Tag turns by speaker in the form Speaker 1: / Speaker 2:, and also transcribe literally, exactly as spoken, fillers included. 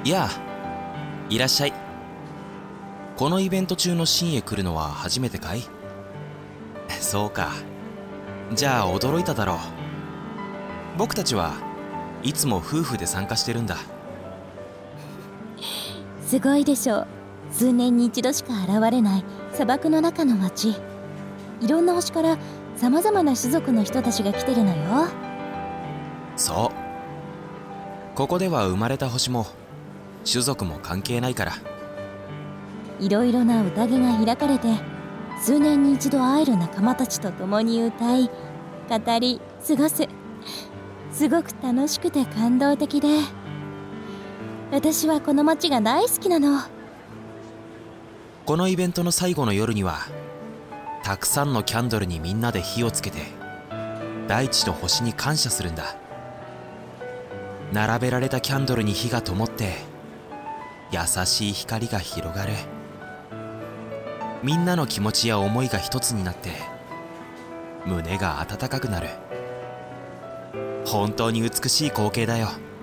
Speaker 1: やあ、いらっしゃい。このイベント中のシーンへ来るのは初めてかい？そうか。じゃあ驚いただろう。僕たちはいつも夫婦で参加してるんだ。
Speaker 2: すごいでしょう。数年に一度しか現れない砂漠の中の町。いろんな星からさまざまな種族の人たちが来てるのよ。
Speaker 1: そう。ここでは生まれた星も種族も関係ないから。
Speaker 2: いろいろな宴が開かれて、数年に一度会える仲間たちと共に歌い語り過ごす。すごく楽しくて感動的で、私はこの街が大好きなの。
Speaker 1: このイベントの最後の夜にはたくさんのキャンドルにみんなで火をつけて大地と星に感謝するんだ。並べられたキャンドルに火が灯って優しい光が広がる。みんなの気持ちや思いが一つになって胸が温かくなる。本当に美しい光景だよ。